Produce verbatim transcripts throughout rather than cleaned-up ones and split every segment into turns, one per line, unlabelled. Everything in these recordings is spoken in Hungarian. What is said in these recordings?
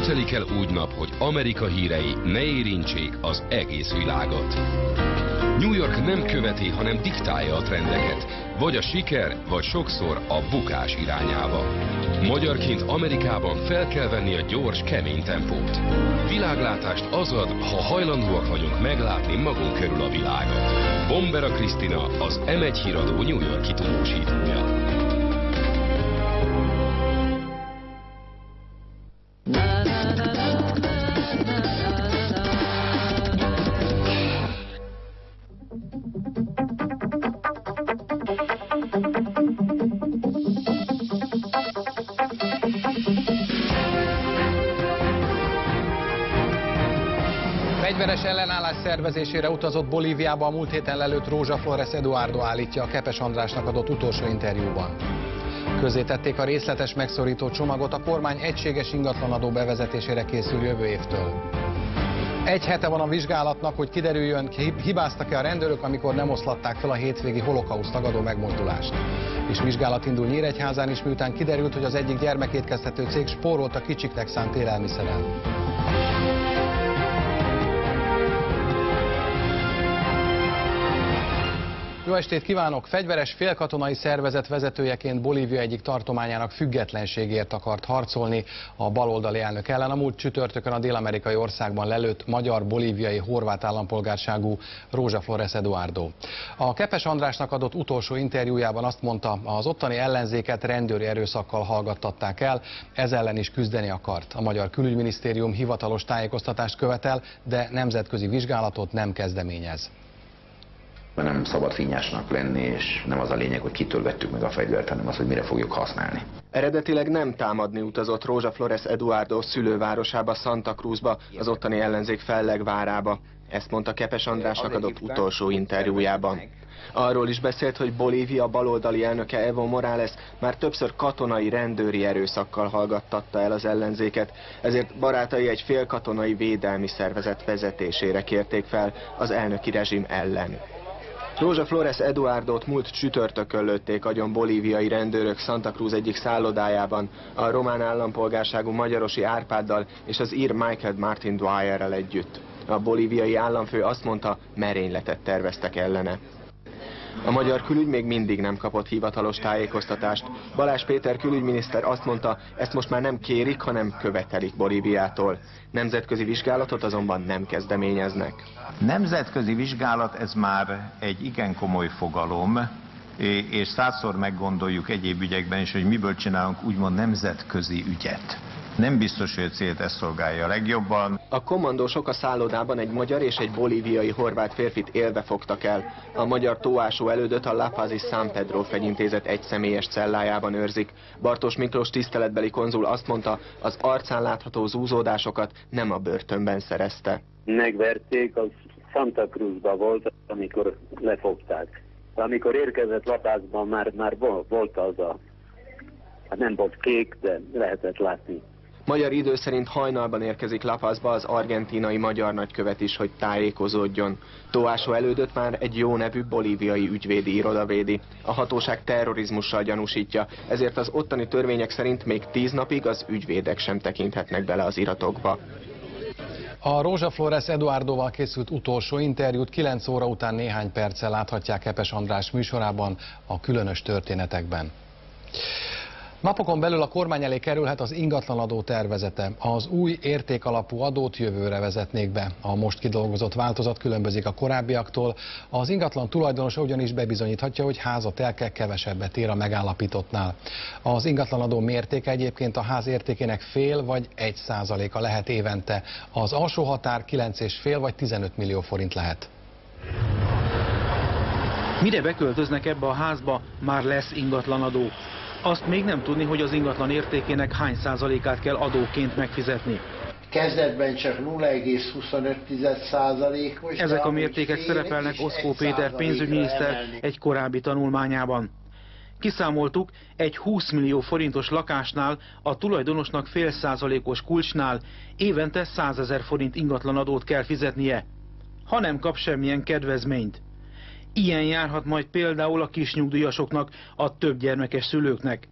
telik el úgy nap, hogy Amerika hírei ne érintsék az egész világot. New York nem követi, hanem diktálja a trendeket, vagy a siker, vagy sokszor a bukás irányába. Magyarként Amerikában fel kell venni a gyors, kemény tempót. Világlátást az ad, ha hajlandóak vagyunk meglátni magunk körül a világot. Bombera Krisztina, az em egy híradó New York-i tudósítója.
Fegyveres ellenállás szervezésére utazott Bolíviába a múlt héten lelőtt Rosa Flores Eduardo, állítja a Kepes Andrásnak adott utolsó interjúban. Közzétették a részletes megszorító csomagot, a kormány egységes ingatlanadó bevezetésére készül jövő évtől. Egy hete van a vizsgálatnak, hogy kiderüljön, hibáztak-e a rendőrök, amikor nem oszlatták fel a hétvégi holokauszt tagadó megmozdulást. És vizsgálat indul Nyíregyházán is, miután kiderült, hogy az egyik gyermekétkeztető cég spórolt a kicsiknek szánt élelmiszeren. Jó estét kívánok! Fegyveres félkatonai szervezet vezetőjeként Bolívia egyik tartományának függetlenségért akart harcolni a baloldali elnök ellen. A múlt csütörtökön a dél-amerikai országban lelőtt magyar, bolíviai, horvát állampolgárságú Rosa Flores Eduardo. A Kepes Andrásnak adott utolsó interjújában azt mondta, az ottani ellenzéket rendőri erőszakkal hallgattatták el, ez ellen is küzdeni akart. A magyar külügyminisztérium hivatalos tájékoztatást követel, de nemzetközi vizsgálatot nem kezdeményez.
Nem szabad finnyásnak lenni, és nem az a lényeg, hogy kitől vettük meg a fegyvert, hanem az, hogy mire fogjuk használni.
Eredetileg nem támadni utazott Rosa Flores Eduardo szülővárosába, Santa Cruzba, az ottani ellenzék fellegvárába. Ezt mondta Kepes Andrásnak adott utolsó interjújában. Arról is beszélt, hogy Bolívia baloldali elnöke Evo Morales már többször katonai, rendőri erőszakkal hallgattatta el az ellenzéket, ezért barátai egy félkatonai védelmi szervezet vezetésére kérték fel az elnöki rezsim ellen. Rosa Flores Eduardót múlt csütörtökön lőtték agyon bolíviai rendőrök Santa Cruz egyik szállodájában, a román állampolgárságú magyarosi Árpáddal és az ír Michael Martin Dwyerrel együtt. A bolíviai államfő azt mondta, merényletet terveztek ellene. A magyar külügy még mindig nem kapott hivatalos tájékoztatást. Balázs Péter külügyminiszter azt mondta, ezt most már nem kérik, hanem követelik Bolíviától. Nemzetközi vizsgálatot azonban nem kezdeményeznek.
Nemzetközi vizsgálat, ez már egy igen komoly fogalom, és százszor meggondoljuk egyéb ügyekben is, hogy miből csinálunk úgymond nemzetközi ügyet. Nem biztos, hogy a célt ezt szolgálja a legjobban.
A kommandósok a szállodában egy magyar és egy bolíviai horvát férfit élve fogtak el. A magyar tóásó elődöt a La Paz San Pedro fegyintézet egyszemélyes cellájában őrzik. Bartos Miklós tiszteletbeli konzul azt mondta, az arcán látható zúzódásokat nem a börtönben szerezte.
Megverték, az Santa Cruzba volt, amikor lefogták. Amikor érkezett La Pazban, már, már volt az a... Hát nem volt kék, de lehetett látni.
Magyar idő szerint hajnalban érkezik La Pazba az argentínai magyar nagykövet is, hogy tájékozódjon. Tóásó elődöt már egy jó nevű bolíviai ügyvédi iroda védi. A hatóság terrorizmussal gyanúsítja, ezért az ottani törvények szerint még tíz napig az ügyvédek sem tekinthetnek bele az iratokba.
A Rosa Flores Eduardóval készült utolsó interjút kilenc óra után néhány perccel láthatják Kepes András műsorában, a Különös történetekben. Napokon belül a kormány elé kerülhet az ingatlanadó tervezete. Az új értékalapú adót jövőre vezetnék be. A most kidolgozott változat különbözik a korábbiaktól. Az ingatlan tulajdonosa ugyanis bebizonyíthatja, hogy háza telke kevesebbet ér a megállapítottnál. Az ingatlanadó mértéke egyébként a ház értékének fél vagy egy százaléka lehet évente. Az alsó határ kilenc egész öt vagy tizenöt millió forint lehet.
Mire beköltöznek ebbe a házba, már lesz ingatlanadó. Azt még nem tudni, hogy az ingatlan értékének hány százalékát kell adóként megfizetni.
Kezdetben csak nulla egész huszonöt százalékos.
Ezek a mértékek szerepelnek Oszkó Péter pénzügyminiszter egy korábbi tanulmányában. Kiszámoltuk, egy húsz millió forintos lakásnál, a tulajdonosnak fél százalékos kulcsnál évente százezer forint ingatlanadót kell fizetnie, ha nem kap semmilyen kedvezményt. Ilyen járhat majd például a kisnyugdíjasoknak, a többgyermekes szülőknek.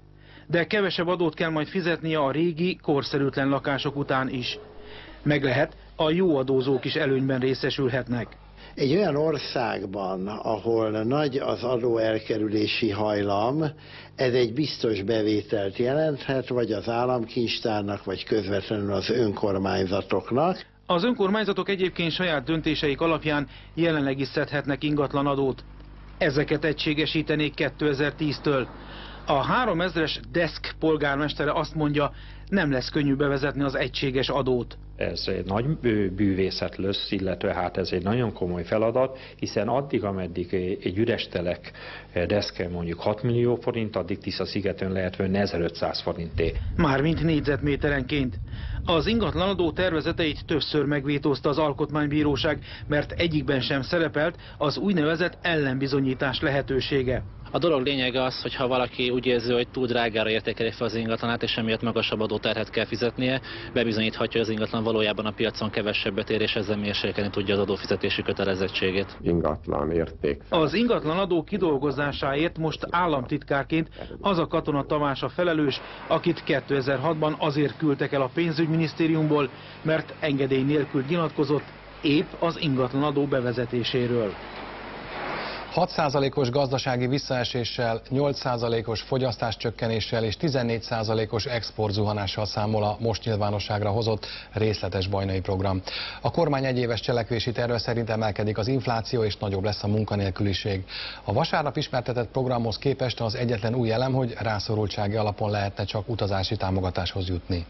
de kevesebb adót kell majd fizetnie a régi, korszerűtlen lakások után is. Meg lehet, a jó adózók is előnyben részesülhetnek.
Egy olyan országban, ahol nagy az adóelkerülési hajlam, ez egy biztos bevételt jelenthet, vagy az államkincstárnak, vagy közvetlenül az önkormányzatoknak.
Az önkormányzatok egyébként saját döntéseik alapján jelenleg is szedhetnek ingatlanadót. Ezeket egységesítenék kétezer-tíztől. A háromezres Desk polgármestere azt mondja, nem lesz könnyű bevezetni az egységes adót.
Ez egy nagy bűvészet lesz, illetve hát ez egy nagyon komoly feladat, hiszen addig, ameddig egy üres telek deszke mondjuk hat millió forint, addig Tisza-szigeten lehet venni ezerötszáz forinté.
Mármint négyzetméterenként. Az ingatlanadó tervezeteit többször megvétózta az Alkotmánybíróság, mert egyikben sem szerepelt az úgynevezett ellenbizonyítás lehetősége.
A dolog lényege az, hogy ha valaki úgy érzi, hogy túl drágára értékeli fel az ingatlanát, és emiatt magasabb adóterhet kell fizetnie, bebizonyíthatja, hogy az ingatlan valójában a piacon kevesebbet ér, és ezzel mérsékelni tudja az adófizetési kötelezettségét.
Ingatlan érték.
Az ingatlanadó kidolgozásáért most államtitkárként az a Katona Tamás a felelős, akit kétezer-hatban azért küldtek el a pénzügyminisztériumból, mert engedély nélkül nyilatkozott épp az ingatlanadó bevezetéséről.
hat százalékos gazdasági visszaeséssel, nyolc százalékos fogyasztáscsökkenéssel és tizennégy százalékos exportzuhanással számol a most nyilvánosságra hozott részletes bajnai program. A kormány egyéves cselekvési terve szerint emelkedik az infláció és nagyobb lesz a munkanélküliség. A vasárnap ismertetett programhoz képest az egyetlen új elem, hogy rászorultsági alapon lehetne csak utazási támogatáshoz jutni.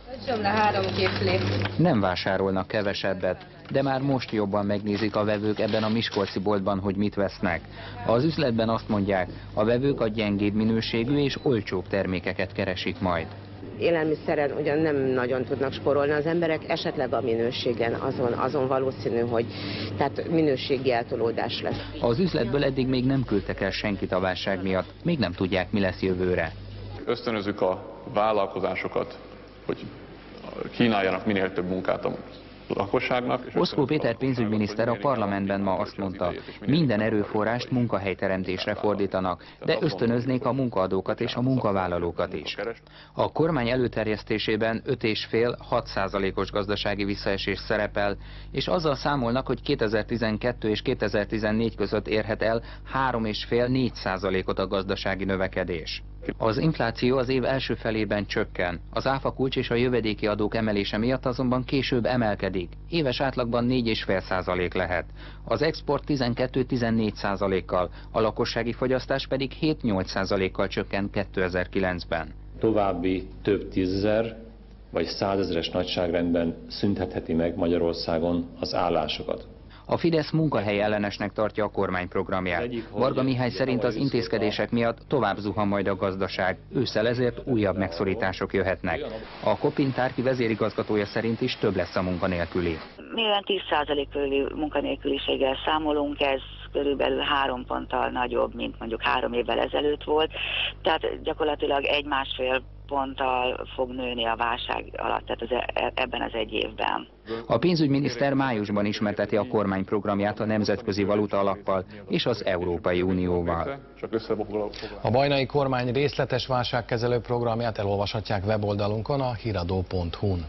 Nem vásárolnak kevesebbet, de már most jobban megnézik a vevők ebben a miskolci boltban, hogy mit vesznek. Az üzletben azt mondják, a vevők a gyengébb minőségű és olcsóbb termékeket keresik majd.
Élelmiszeren ugyan nem nagyon tudnak spórolni az emberek, esetleg a minőségen azon, azon valószínű, hogy tehát minőségi eltolódás lesz.
Az üzletből eddig még nem küldtek el senkit a válság miatt, még nem tudják, mi lesz jövőre.
Ösztönözzük a vállalkozásokat, hogy kínáljanak minél több munkát a lakosságnak.
Oszkó Péter pénzügyminiszter a parlamentben ma azt mondta, minden erőforrást munkahelyteremtésre fordítanak, de ösztönöznék a munkaadókat és a munkavállalókat is. A kormány előterjesztésében öt egész öt-hat százalékos gazdasági visszaesés szerepel, és azzal számolnak, hogy kétezer-tizenkettő és kétezer-tizennégy között érhet el három egész öt-négy százalékot a gazdasági növekedés. Az infláció az év első felében csökken, az áfakulcs és a jövedéki adók emelése miatt azonban később emelkedik. Éves átlagban négy egész öt százalék lehet. Az export tizenkettő-tizennégy százalékkal, a lakossági fogyasztás pedig hét-nyolc százalékkal csökkent kétezer-kilencben.
További több tízezer vagy százezeres nagyságrendben szüntetheti meg Magyarországon az állásokat.
A Fidesz munkahely ellenesnek tartja a kormányprogramját. Varga Mihály szerint az intézkedések miatt tovább zuhan majd a gazdaság, ősszel ezért újabb megszorítások jöhetnek. A Kopin Tárki vezérigazgatója szerint is több lesz a munkanélküli.
Mivel tíz százalék körüli munkanélküliséggel számolunk, ez körülbelül három ponttal nagyobb, mint mondjuk három évvel ezelőtt volt, tehát gyakorlatilag egy-másfél ponttal fog nőni a válság alatt, tehát az, ebben az egy évben.
A pénzügyminiszter májusban ismerteti a kormányprogramját a Nemzetközi Valuta Alappal és az Európai Unióval.
A bajnai kormány részletes válságkezelő programját elolvashatják weboldalunkon, a híradó pont hu-n.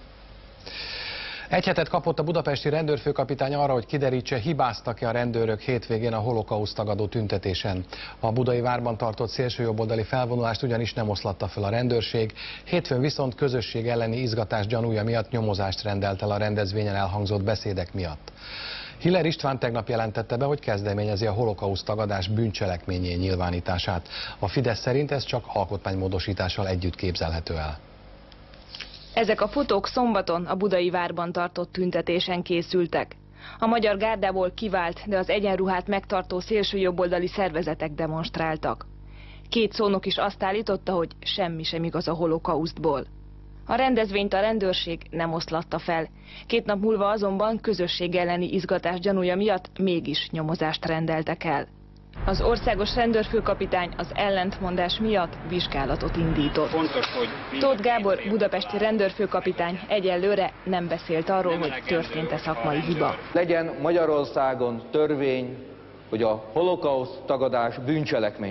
Egy hetet kapott a budapesti rendőrfőkapitány arra, hogy kiderítse, hibáztak-e a rendőrök hétvégén a holokauszt tagadó tüntetésen. A budai várban tartott szélsőjobboldali felvonulást ugyanis nem oszlatta fel a rendőrség, hétfőn viszont közösség elleni izgatás gyanúja miatt nyomozást rendelt el a rendezvényen elhangzott beszédek miatt. Hiller István tegnap jelentette be, hogy kezdeményezi a holokauszt tagadás bűncselekményé nyilvánítását. A Fidesz szerint ez csak alkotmánymódosítással együtt képzelhető el.
Ezek a fotók szombaton a budai várban tartott tüntetésen készültek. A Magyar Gárdából kivált, de az egyenruhát megtartó szélsőjobboldali szervezetek demonstráltak. Két szónok is azt állította, hogy semmi sem igaz a holokausztból. A rendezvényt a rendőrség nem oszlatta fel. Két nap múlva azonban közösség elleni izgatás gyanúja miatt mégis nyomozást rendeltek el. Az országos rendőrfőkapitány az ellentmondás miatt vizsgálatot indított. Tóth Gábor budapesti rendőrfőkapitány egyelőre nem beszélt arról, hogy történt-e szakmai hiba.
Legyen Magyarországon törvény, hogy a holokauszt tagadás bűncselekmény.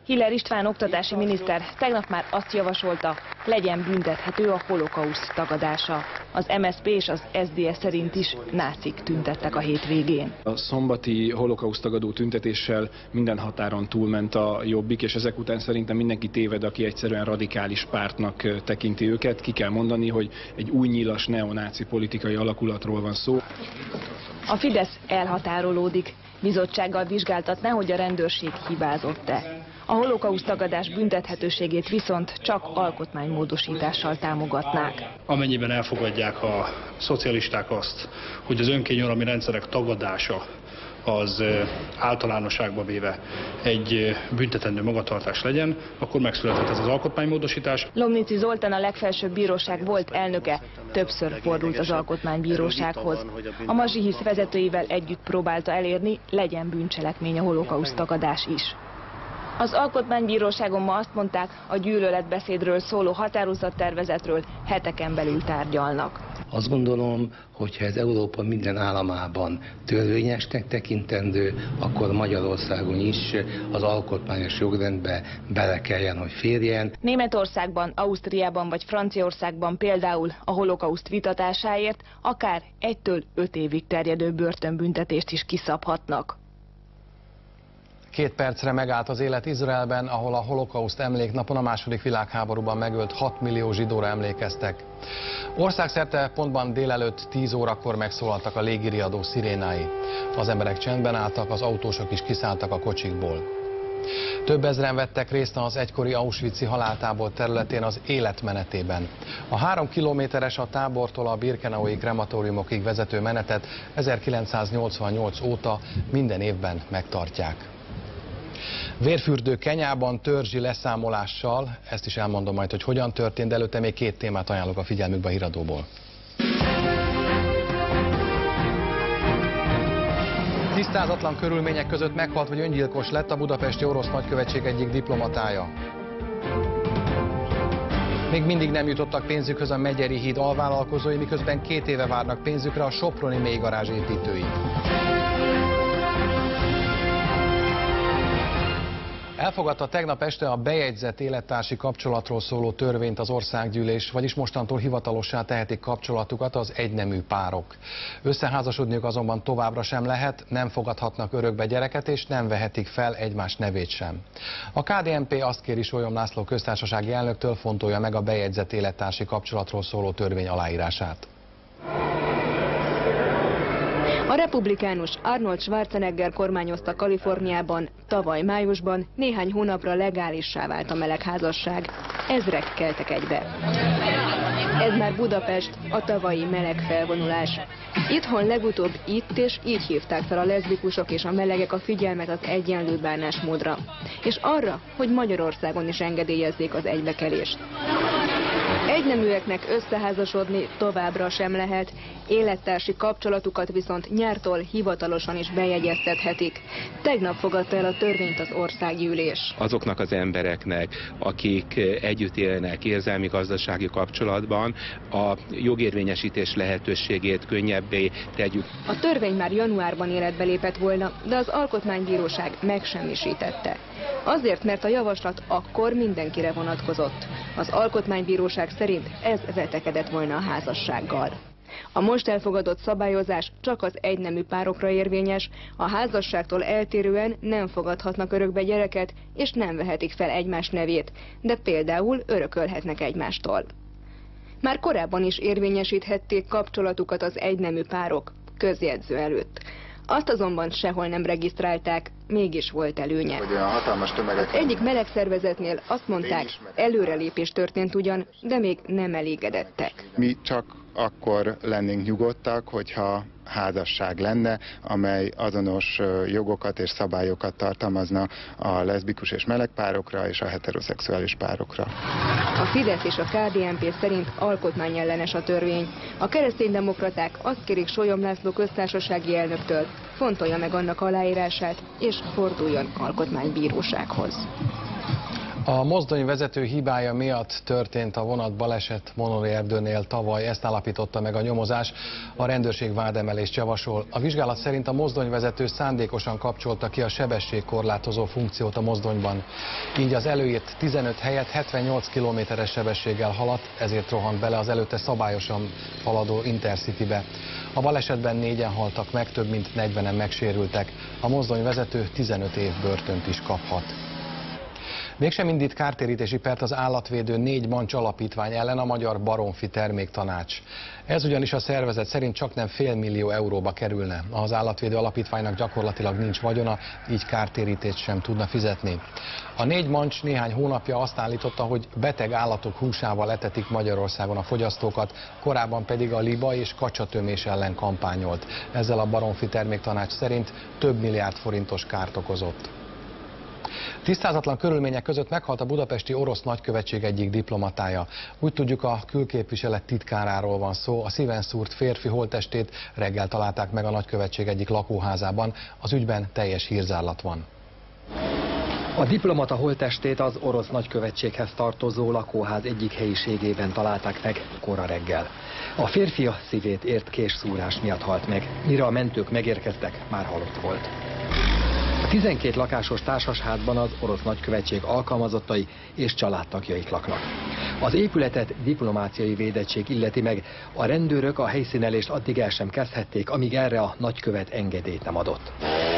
Hiller István oktatási miniszter tegnap már azt javasolta, legyen büntethető a holokauszt tagadása. Az em es zé pé és az es zé dé es szerint is nácik tüntettek a hétvégén.
A szombati holokauszt tagadó tüntetéssel minden határon túlment a Jobbik, és ezek után szerintem mindenki téved, aki egyszerűen radikális pártnak tekinti őket. Ki kell mondani, hogy egy új nyilas neonáci politikai alakulatról van szó.
A Fidesz elhatárolódik. Bizottsággal vizsgáltatná, hogy a rendőrség hibázott-e. A holokauszt tagadás büntethetőségét viszont csak alkotmánymódosítással támogatnák.
Amennyiben elfogadják a szocialisták azt, hogy az önkényuralmi rendszerek tagadása az általánosságba véve egy büntetendő magatartás legyen, akkor megszületett ez az alkotmánymódosítás.
Lomnici Zoltán, a legfelsőbb bíróság volt elnöke, többször fordult az alkotmánybírósághoz. A Mazsihisz vezetőivel együtt próbálta elérni, legyen bűncselekmény a holokauszt tagadás is. Az alkotmánybíróságon ma azt mondták, a gyűlöletbeszédről szóló határozattervezetről heteken belül tárgyalnak.
Azt gondolom, hogyha ez Európa minden államában törvényesnek tekintendő, akkor Magyarországon is az alkotmányos jogrendbe bele kelljen, hogy férjen.
Németországban, Ausztriában vagy Franciaországban például a holokauszt vitatásáért akár egytől öt évig terjedő börtönbüntetést is kiszabhatnak.
Két percre megállt az élet Izraelben, ahol a holokauszt emléknapon a második világháborúban megölt hat millió zsidóra emlékeztek. Országszerte pontban délelőtt tíz órakor megszólaltak a légiriadó szirénái. Az emberek csendben álltak, az autósok is kiszálltak a kocsikból. Több ezren vettek részt az egykori auschwitzi haláltábor területén az életmenetében. A három kilométeres a tábortól a birkenaui krematóriumokig vezető menetet ezerkilencszáznyolcvannyolc óta minden évben megtartják. Vérfürdő Kenyában törzsi leszámolással, ezt is elmondom majd, hogy hogyan történt, de előtte még két témát ajánlok a figyelmükbe a híradóból. Tisztázatlan körülmények között meghalt vagy öngyilkos lett a budapesti orosz nagykövetség egyik diplomatája. Még mindig nem jutottak pénzükhöz a Megyeri híd alvállalkozói, miközben két éve várnak pénzükre a soproni mélygarázs építői. Elfogadta tegnap este a bejegyzett élettársi kapcsolatról szóló törvényt az országgyűlés, vagyis mostantól hivatalossá tehetik kapcsolatukat az egynemű párok. Összeházasodniuk azonban továbbra sem lehet, nem fogadhatnak örökbe gyereket és nem vehetik fel egymás nevét sem. A ká dé en pé azt kéri Sólyom László köztársasági elnöktől, fontolja meg a bejegyzett élettársi kapcsolatról szóló törvény aláírását.
A republikánus Arnold Schwarzenegger kormányozta Kaliforniában, tavaly májusban néhány hónapra legálissá vált a melegházasság. Ezrek keltek egybe. Ez már Budapest, a tavalyi meleg felvonulás. Itthon legutóbb itt és így hívták fel a leszbikusok és a melegek a figyelmet az egyenlő bánásmódra, és arra, hogy Magyarországon is engedélyezzék az egybekelést. Egyneműeknek összeházasodni továbbra sem lehet, élettársi kapcsolatukat viszont nyártól hivatalosan is bejegyeztethetik. Tegnap fogadta el a törvényt az országgyűlés.
Azoknak az embereknek, akik együtt élnek érzelmi gazdasági kapcsolatban, a jogérvényesítés lehetőségét könnyebbé tegyük.
A törvény már januárban életbe lépett volna, de az Alkotmánybíróság megsemmisítette. Azért, mert a javaslat akkor mindenkire vonatkozott. Az Alkotmánybíróság szerint ez vetekedett volna a házassággal. A most elfogadott szabályozás csak az egynemű párokra érvényes, a házasságtól eltérően nem fogadhatnak örökbe gyereket, és nem vehetik fel egymás nevét, de például örökölhetnek egymástól. Már korábban is érvényesíthették kapcsolatukat az egynemű párok, közjegyző előtt. Azt azonban sehol nem regisztrálták, mégis volt előnye. Az egyik melegszervezetnél azt mondták, előrelépés történt ugyan, de még nem elégedettek.
Mi csak akkor lennénk nyugodtak, hogyha házasság lenne, amely azonos jogokat és szabályokat tartalmazna a leszbikus és meleg párokra és a heteroszexuális párokra.
A Fidesz és a ká dé en pé szerint alkotmányellenes a törvény. A kereszténydemokraták azt kérik Sólyom László köztársasági elnöktől, fontolja meg annak aláírását és forduljon alkotmánybírósághoz.
A mozdonyvezető hibája miatt történt a vonat baleset Monori Erdőnél tavaly, ezt állapította meg a nyomozás. A rendőrség vádemelést javasol. A vizsgálat szerint a mozdonyvezető szándékosan kapcsolta ki a sebességkorlátozó funkciót a mozdonyban. Így az előírt tizenöt helyett hetvennyolc kilométeres sebességgel haladt, ezért rohant bele az előtte szabályosan haladó Intercitybe. A balesetben négyen haltak meg, több mint negyvenen megsérültek. A mozdonyvezető tizenöt év börtönt is kaphat. Mégsem indít kártérítési pert az állatvédő Négy Mancs Alapítvány ellen a Magyar Baromfi Terméktanács. Ez ugyanis a szervezet szerint csaknem fél millió euróba kerülne. Az állatvédő alapítványnak gyakorlatilag nincs vagyona, így kártérítést sem tudna fizetni. A Négy Mancs néhány hónapja azt állította, hogy beteg állatok húsával etetik Magyarországon a fogyasztókat, korábban pedig a liba és kacsatömés ellen kampányolt. Ezzel a Baromfi Terméktanács szerint több milliárd forintos kárt okozott. Tisztázatlan körülmények között meghalt a budapesti orosz nagykövetség egyik diplomatája. Úgy tudjuk, a külképviselet titkáráról van szó. A szíven szúrt férfi holttestét reggel találták meg a nagykövetség egyik lakóházában. Az ügyben teljes hírzárlat van.
A diplomata holttestét az orosz nagykövetséghez tartozó lakóház egyik helyiségében találták meg kora reggel. A férfi a szívét ért késszúrás miatt halt meg. Mire a mentők megérkeztek, már halott volt. A tizenkét lakásos társasházban az orosz nagykövetség alkalmazottai és családtagjaik laknak. Az épületet diplomáciai védettség illeti meg, a rendőrök a helyszínelést addig el sem kezdhették, amíg erre a nagykövet engedélyt nem adott.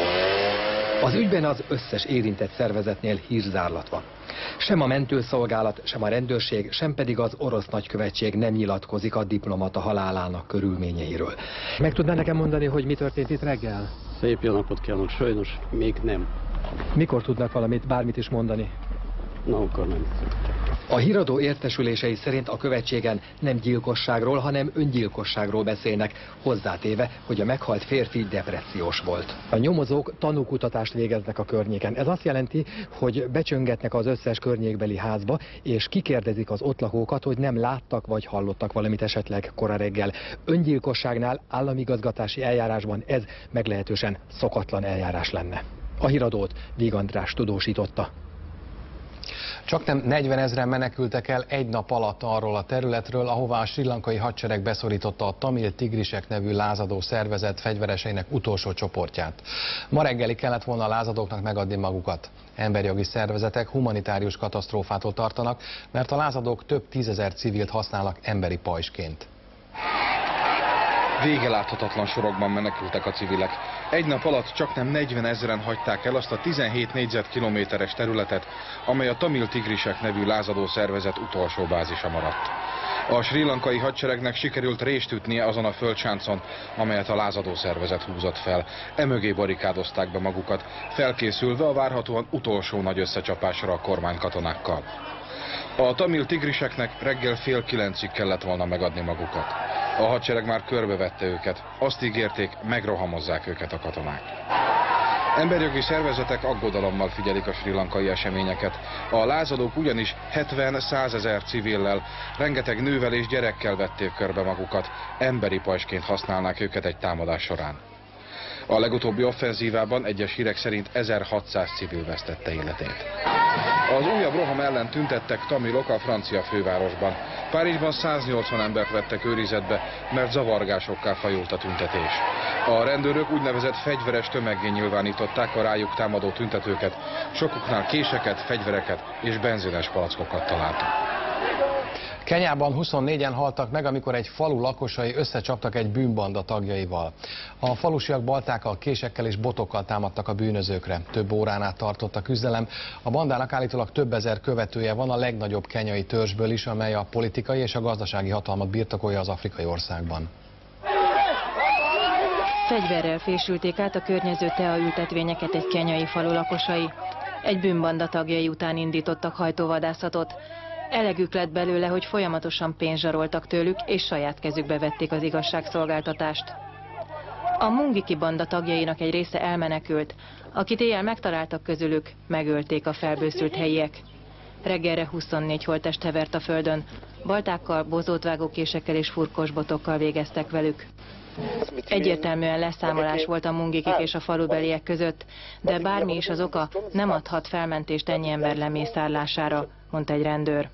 Az ügyben az összes érintett szervezetnél hírzárlat van. Sem a mentőszolgálat, sem a rendőrség, sem pedig az orosz nagykövetség nem nyilatkozik a diplomata halálának körülményeiről. Meg tudná nekem mondani, hogy mi történt itt reggel?
Szép jó napot kívánok, sajnos még nem.
Mikor tudnak valamit, bármit is mondani?
Na, akkor nem.
A híradó értesülései szerint a követségen nem gyilkosságról, hanem öngyilkosságról beszélnek, hozzátéve, hogy a meghalt férfi depressziós volt. A nyomozók tanúkutatást végeznek a környéken. Ez azt jelenti, hogy becsöngetnek az összes környékbeli házba, és kikérdezik az ott lakókat, hogy nem láttak vagy hallottak valamit esetleg kora reggel. Öngyilkosságnál, államigazgatási eljárásban ez meglehetősen szokatlan eljárás lenne. A híradót Víg András tudósította.
Csaknem negyvenezren menekültek el egy nap alatt arról a területről, ahová a srí lankai hadsereg beszorította a Tamil Tigrisek nevű lázadó szervezet fegyvereseinek utolsó csoportját. Ma reggelig kellett volna a lázadóknak megadni magukat. Emberjogi szervezetek humanitárius katasztrófától tartanak, mert a lázadók több tízezer civilt használnak emberi pajzsként.
Vége láthatatlan sorokban menekültek a civilek. Egy nap alatt csaknem negyvenezren hagyták el azt a tizenhét négyzetkilométeres területet, amely a Tamil Tigrisek nevű lázadó szervezet utolsó bázisa maradt. A srí lankai hadseregnek sikerült rést ütnie azon a földsáncon, amelyet a lázadó szervezet húzott fel. Emögé barikádozták be magukat, felkészülve a várhatóan utolsó nagy összecsapásra a kormánykatonákkal. A Tamil Tigriseknek reggel fél kilencig kellett volna megadni magukat. A hadsereg már körbevette őket, azt ígérték, megrohamozzák őket a katonák. Emberjogi szervezetek aggodalommal figyelik a srí lankai eseményeket. A lázadók ugyanis hetven-százezer civillel, rengeteg nővel és gyerekkel vették körbe magukat, emberi pajzsként használnák őket egy támadás során. A legutóbbi offenzívában egyes hírek szerint ezerhatszáz civil vesztette életét. Az újabb roham ellen tüntettek tamilok a francia fővárosban. Párizsban száznyolcvan embert vettek őrizetbe, mert zavargásokkal fajult a tüntetés. A rendőrök úgynevezett fegyveres tömeggé nyilvánították a rájuk támadó tüntetőket. Sokuknál késeket, fegyvereket és benzines palackokat találtak.
Kenyában huszonnégyen haltak meg, amikor egy falu lakosai összecsaptak egy bűnbanda tagjaival. A falusiak baltákkal, késekkel és botokkal támadtak a bűnözőkre. Több órán át tartott a küzdelem. A bandának állítólag több ezer követője van, a legnagyobb kenyai törzsből is, amely a politikai és a gazdasági hatalmat birtokolja az afrikai országban.
Fegyverrel fésülték át a környező teaültetvényeket egy kenyai falu lakosai. Egy bűnbanda tagjai után indítottak hajtóvadászatot. Elegük lett belőle, hogy folyamatosan pénzt zsaroltak tőlük, és saját kezükbe vették az igazságszolgáltatást. A Mungiki banda tagjainak egy része elmenekült, akit éjjel megtaláltak közülük, megölték a felbőszült helyiek. reggelre huszonnégy holttest hevert a földön. Baltákkal, bozótvágókésekkel és furkosbotokkal végeztek velük. Egyértelműen leszámolás volt a mungikik és a falubeliek között, de bármi is az oka, nem adhat felmentést ennyi ember lemészárlására, mondta egy rendőr.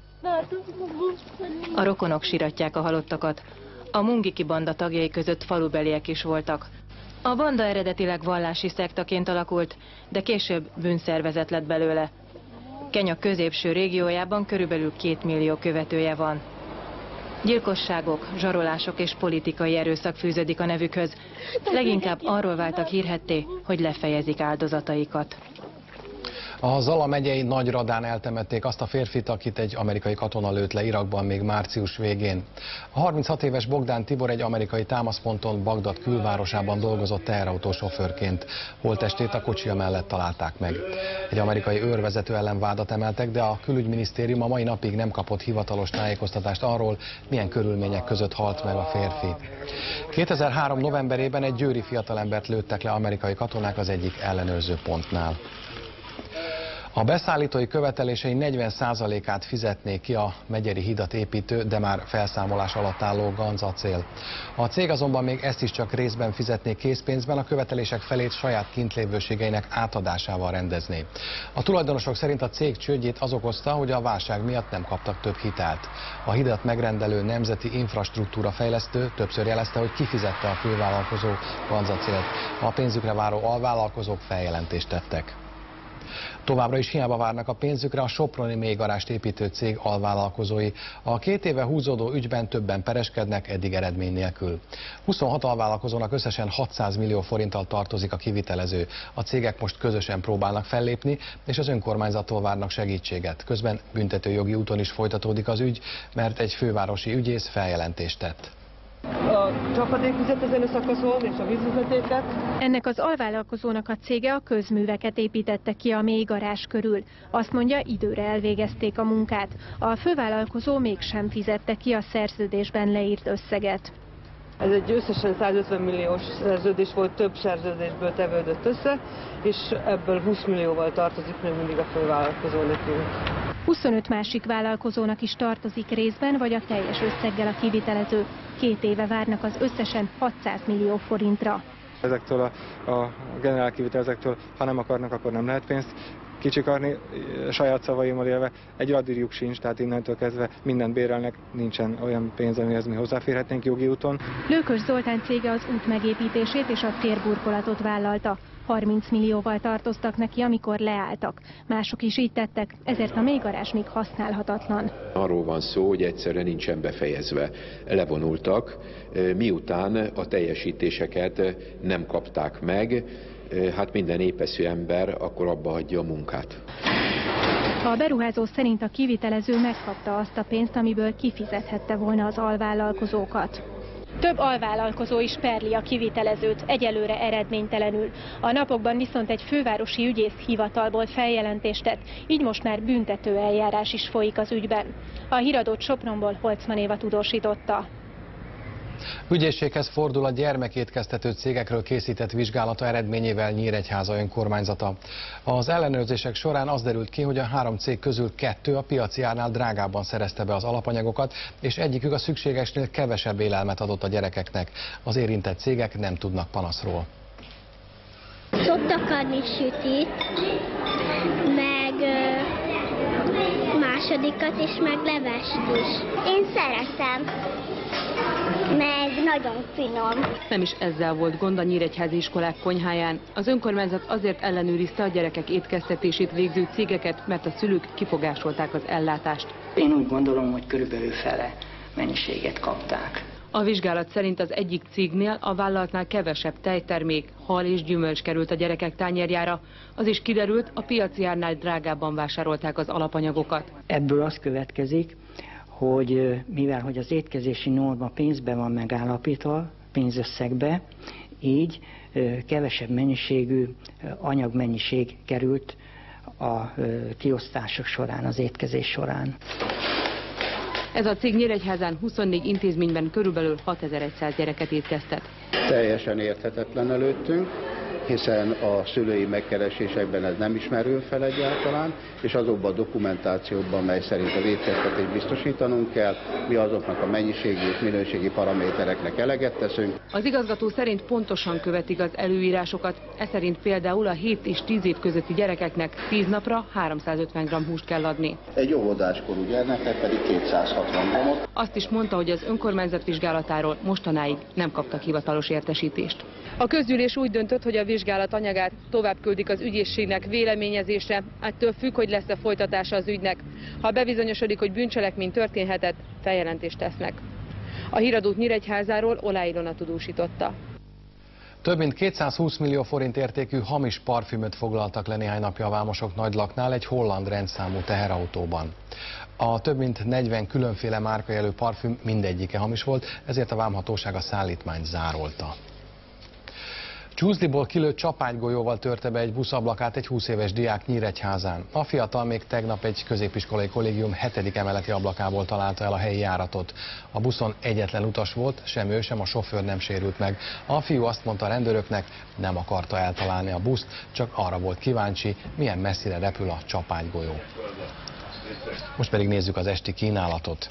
A rokonok síratják a halottakat. A mungiki banda tagjai között falubeliek is voltak. A banda eredetileg vallási szektaként alakult, de később bűnszervezet lett belőle. Kenya középső régiójában körülbelül két millió követője van. Gyilkosságok, zsarolások és politikai erőszak fűződik a nevükhöz. Leginkább arról váltak hírhedté, hogy lefejezik áldozataikat.
A Zala megyei Nagyradán eltemették azt a férfit, akit egy amerikai katona lőtt le Irakban még március végén. A harminchat éves Bogdán Tibor egy amerikai támaszponton Bagdad külvárosában dolgozott teherautó sofőrként. Holttestét a kocsia mellett találták meg. Egy amerikai őrvezető ellen vádat emeltek, de a külügyminisztérium a mai napig nem kapott hivatalos tájékoztatást arról, milyen körülmények között halt meg a férfi. kétezer-három novemberében egy győri fiatalembert lőttek le amerikai katonák az egyik ellenőrző pontnál. A beszállítói követelései negyven százalékát fizetné ki a Megyeri hidat építő, de már felszámolás alatt álló Ganz Acél. A cég azonban még ezt is csak részben fizetné készpénzben, a követelések felét saját kintlévőségeinek átadásával rendezné. A tulajdonosok szerint a cég csődjét az okozta, hogy a válság miatt nem kaptak több hitelt. A hidat megrendelő nemzeti infrastruktúra fejlesztő többször jelezte, hogy kifizette a fővállalkozó Ganz Acélt. A pénzükre váró alvállalkozók feljelentést tettek. Továbbra is hiába várnak a pénzükre a soproni mélygarást építő cég alvállalkozói. A két éve húzódó ügyben többen pereskednek, eddig eredmény nélkül. huszonhat alvállalkozónak összesen hatszáz millió forinttal tartozik a kivitelező. A cégek most közösen próbálnak fellépni, és az önkormányzattól várnak segítséget. Közben büntetőjogi úton is folytatódik az ügy, mert egy fővárosi ügyész feljelentést tett.
A csapadékvizet ezen a szakaszon és a vízvezetéket.
Ennek az alvállalkozónak a cége a közműveket építette ki a mélygarázs körül. Azt mondja, időre elvégezték a munkát. A fővállalkozó mégsem fizette ki a szerződésben leírt összeget.
Ez egy összesen százötven milliós szerződés volt, több szerződésből tevődött össze, és ebből húsz millióval tartozik még mindig a fővállalkozó nekünk.
huszonöt másik vállalkozónak is tartozik részben, vagy a teljes összeggel a kivitelező. Két éve várnak az összesen hatszáz millió forintra.
Ezektől a, a generál kivitelezektől, ha nem akarnak, akkor nem lehet pénzt kicsikarni, saját szavaimmal élve egy radírjuk sincs, tehát innentől kezdve mindent bérelnek, nincsen olyan pénz, amihez mi hozzáférhetnénk jogi úton.
Lőkös Zoltán cége az út megépítését és a térburkolatot vállalta. harminc millióval tartoztak neki, amikor leálltak. Mások is így tettek, ezért a mélygarázs még használhatatlan.
Arról van szó, hogy egyszerűen nincsen befejezve. Levonultak, miután a teljesítéseket nem kapták meg, hát minden épeszű ember akkor abba hagyja a munkát.
A beruházó szerint a kivitelező megkapta azt a pénzt, amiből kifizethette volna az alvállalkozókat. Több alvállalkozó is perli a kivitelezőt, egyelőre eredménytelenül. A napokban viszont egy fővárosi ügyész hivatalból feljelentést tett, így most már büntető eljárás is folyik az ügyben. A híradót Sopronból Holcman Éva tudósította.
Ügyészséghez fordul a gyermekétkeztető cégekről készített vizsgálata eredményével Nyíregyháza önkormányzata. Az ellenőrzések során az derült ki, hogy a három cég közül kettő a piaci árnál drágábban szerezte be az alapanyagokat, és egyikük a szükségesnél kevesebb élelmet adott a gyerekeknek. Az érintett cégek nem tudnak panaszról.
Szoktak adni sütit, meg másodikat is, meg levest is. Én szeretem, meg nagyon finom.
Nem is ezzel volt gond a nyíregyházi iskolák konyháján. Az önkormányzat azért ellenőrizte a gyerekek étkeztetését végző cégeket, mert a szülők kifogásolták az ellátást.
Én úgy gondolom, hogy körülbelül fele mennyiséget kapták.
A vizsgálat szerint az egyik cégnél a vállalatnál kevesebb tejtermék, hal és gyümölcs került a gyerekek tányérjára. Az is kiderült, a piaci árnál drágábban vásárolták az alapanyagokat.
Ebből az következik, hogy mivel hogy az étkezési norma pénzbe van megállapítva, pénzösszegbe, így kevesebb mennyiségű anyagmennyiség került a kiosztások során, az étkezés során.
Ez a cég Nyíregyházán huszonnégy intézményben körülbelül hatezer-száz gyereket étkeztet.
Teljesen érthetetlen előttünk,
hiszen a szülői megkeresésekben ez nem ismerül fel egyáltalán, és azokban a dokumentációkban, mely szerint az étkeztetést biztosítanunk kell, mi azoknak a mennyiségi és minőségi paramétereknek eleget teszünk.
Az igazgató szerint pontosan követik az előírásokat, ez szerint például a hét és tíz év közötti gyerekeknek tíz napra háromszázötven gramm húst kell adni.
Egy óvodáskorú gyermeknek pedig kétszázhatvan grammot.
Azt is mondta, hogy az önkormányzat vizsgálatáról mostanáig nem kaptak hivatalos értesítést. A közgyűlés úgy döntött, hogy a vizsgálat anyagát tovább küldik az ügyészségnek véleményezésre, ettől függ, hogy lesz-e folytatása az ügynek. Ha bebizonyosodik, hogy bűncselekmény történhetett, feljelentést tesznek. A híradót Nyíregyházáról Olá Ilona tudósította.
Több mint kétszázhúsz millió forint értékű hamis parfümöt foglaltak le néhány napja a vámosok Nagylaknál egy holland rendszámú teherautóban. A több mint negyven különféle márkajelű parfüm mindegyike hamis volt, ezért a vámhatóság a szállítmányt zárolta. Csúszliból kilőtt csapágygolyóval törte be egy buszablakát egy húsz éves diák Nyíregyházán. A fiatal még tegnap egy középiskolai kollégium hetedik emeleti ablakából találta el a helyi járatot. A buszon egyetlen utas volt, sem ő, sem a sofőr nem sérült meg. A fiú azt mondta a rendőröknek, nem akarta eltalálni a buszt, csak arra volt kíváncsi, milyen messzire repül a csapágygolyó. Most pedig nézzük az esti kínálatot.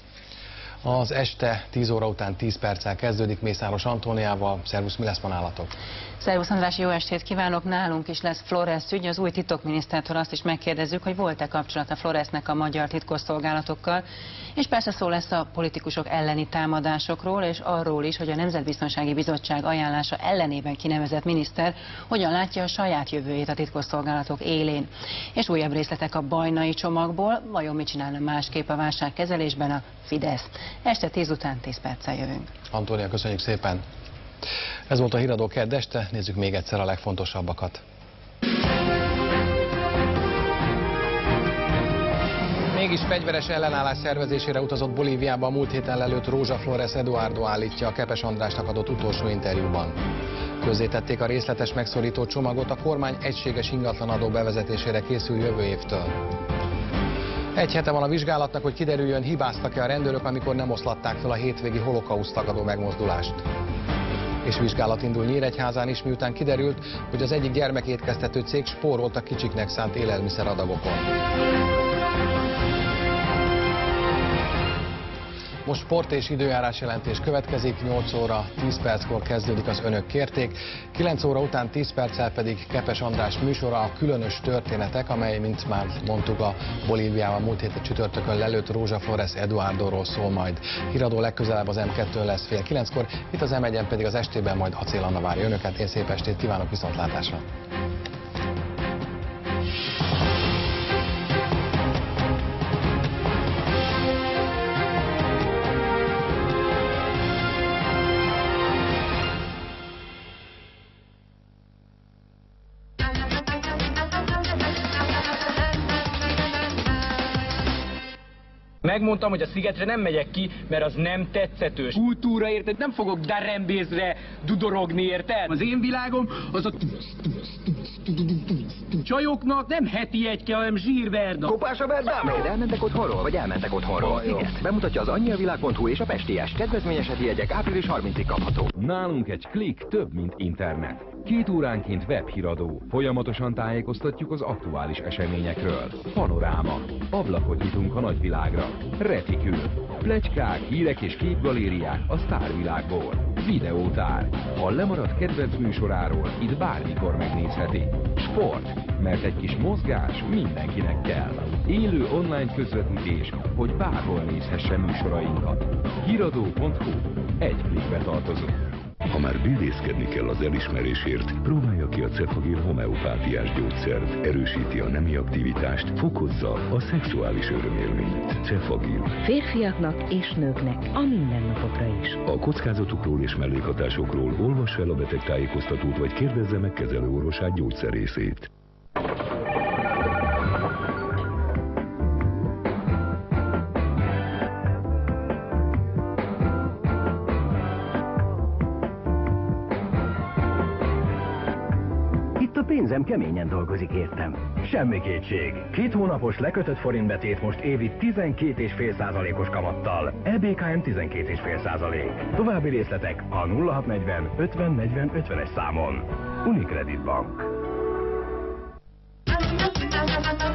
Az este tíz óra után tíz perccel kezdődik Mészáros Antóniával. Szervusz, mi lesz ma nálatok?
Szervusz András, jó estét kívánok! Nálunk is lesz Floresz ügy. Az új titokminisztertől azt is megkérdezzük, hogy volt-e kapcsolat a Floresznek a magyar titkosszolgálatokkal. És persze szó lesz a politikusok elleni támadásokról, és arról is, hogy a Nemzetbiztonsági Bizottság ajánlása ellenében kinevezett miniszter hogyan látja a saját jövőjét a titkosszolgálatok élén. És újabb részletek a bajnai csomagból, vajon mit csinálna másképp a válságkezelésben a Fidesz. Este tíz után tíz perccel jövünk.
Antónia, köszönjük szépen! Ez volt a Híradó kedd este, nézzük még egyszer a legfontosabbakat. Mégis fegyveres ellenállás szervezésére utazott Bolíviába a múlt héten lelőtt Rosa Flores Eduardo, állítja a Kepes Andrásnak adott utolsó interjúban. Közzétették a részletes megszorító csomagot, a kormány egységes ingatlanadó bevezetésére készül jövő évtől. Egy hete van a vizsgálatnak, hogy kiderüljön, hibáztak-e a rendőrök, amikor nem oszlatták fel a hétvégi holokauszt tagadó megmozdulást. És vizsgálat indul Nyíregyházán is, miután kiderült, hogy az egyik gyermekétkeztető cég spórolt a kicsiknek szánt élelmiszeradagokon. Most sport és időjárás jelentés következik, nyolc óra tíz perckor kezdődik az Önök kérték, kilenc óra után tíz perccel pedig Kepes András műsora, a különös történetek, amely, mint már mondtuk, a Bolíviában múlt héten csütörtökön lelőtt Rosa Flores Eduardóról szól majd. Híradó legközelebb az em kettőn lesz fél kilenckor, itt az em egyen pedig az estében majd Acél Anna várja Önöket. Én szép estét kívánok, viszontlátásra!
Megmondtam, hogy a szigetre nem megyek ki, mert az nem tetszetős. Kultúra, érted? Nem fogok darembézre dudorogni, érted? Az én világom az a csajoknak nem heti egy kell, hanem zsírverda.
Kopás a verdámért? Elmentek otthonról, vagy elmentek otthonról? Sziget. Bemutatja az annyiavilág pont hu és a Pesties. Kedvezményes heti jegyek április harmincadikáig kapható.
Nálunk egy klik több, mint internet. Két óránként webhíradó. Folyamatosan tájékoztatjuk az aktuális eseményekről. Panoráma. Ablakot nyitunk a nagyvilágra. Retikül. Pletykák, hírek és képgalériák a sztárvilágból. Videótár. A lemaradt kedvenc műsoráról itt bármikor megnézheti. Sport. Mert egy kis mozgás mindenkinek kell. Élő online közvetítés, hogy bárhol nézhesse műsorainkat. Híradó pont hu. Egy klikbe tartozunk.
Ha már bűvészkedni kell az elismerésért, próbálja ki a Cefagil homeopátiás gyógyszert. Erősíti a nemi aktivitást, fokozza a szexuális örömélményt. Cefagil.
Férfiaknak és nőknek, a mindennapokra is.
A kockázatukról és mellékhatásokról olvassa el a betegtájékoztatót, vagy kérdezze meg kezelőorvosát, gyógyszerészét.
Holott a pénzem keményen dolgozik értem.
Semmi kétség. Két hónapos lekötött forintbetét most évi tizenkét egész öt százalékos kamattal. E B K M tizenkét egész öt százalék. További részletek a nulla hat negyven ötven negyven ötvenes számon. Unicredit Bank.